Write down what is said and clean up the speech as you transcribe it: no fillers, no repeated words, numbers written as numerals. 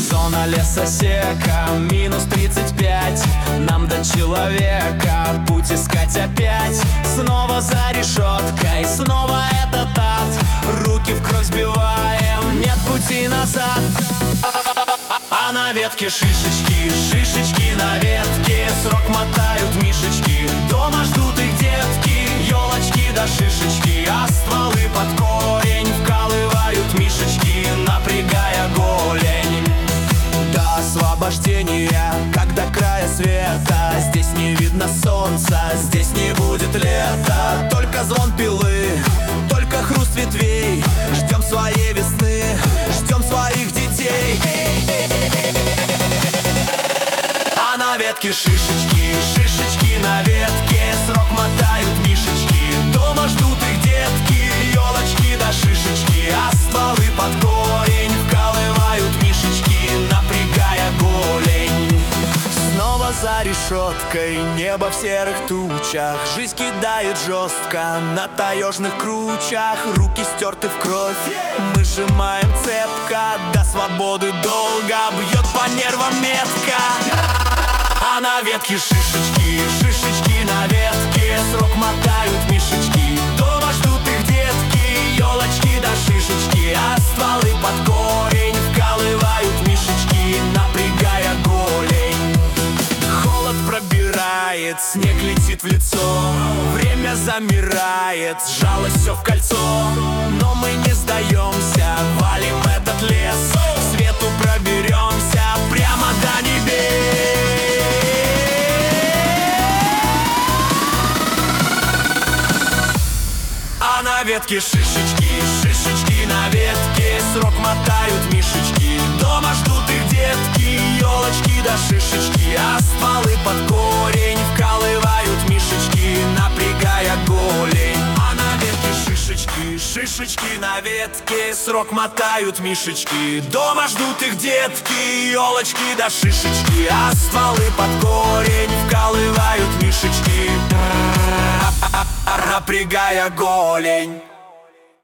Зона лесосека, минус 35. Нам до человека путь искать опять. Снова за решеткой, снова этот ад. Руки в кровь сбиваем, нет пути назад. А на ветке шишечки, шишечки на ветке. Срок мотают мишечки, дома ждут их детки. Елочки да шишечки, а стволы под корень вкалывают мишечки, напрягая голень. До освобождения, как до края света. Здесь не видно солнца, здесь не будет лета. Только звон пилы, только хруст ветвей. Ждем своей весны, ждем своих детей. А на ветке шишечки, шишечки на ветке. Срок мотают мишечки, дома ждут их детки. Елочки да шишечки, а стволы под корень вкалывают мишечки, напрягая голень. Снова за решеткой, небо в серых тучах. Жизнь кидает жестко на таежных кручах. Руки стерты в кровь, мы сжимаем цепко. До свободы долго бьет по нервам метка. А на ветке шишечки, шишечки на ветке. Срок мотают мишечки, дома ждут их детки. Елочки да шишечки, а стволы под корень вкалывают мишечки, напрягая голень. Холод пробирает, снег летит в лицо. Время замирает, сжалось все в кольцо. Но мы не сдаемся, валим этот лес. К свету проберемся прямо до небес. А на ветке шишечки, шишечки на ветке. Срок мотают мишечки, дома ждут их детки. Елочки да шишечки, а стволы под корень вкалывают мишечки, напрягая голень. А на ветке шишечки, шишечки на ветке. Срок мотают мишечки, дома ждут их детки. Елочки да шишечки, а стволы под корень вкалывают мишечки, напрягая голень.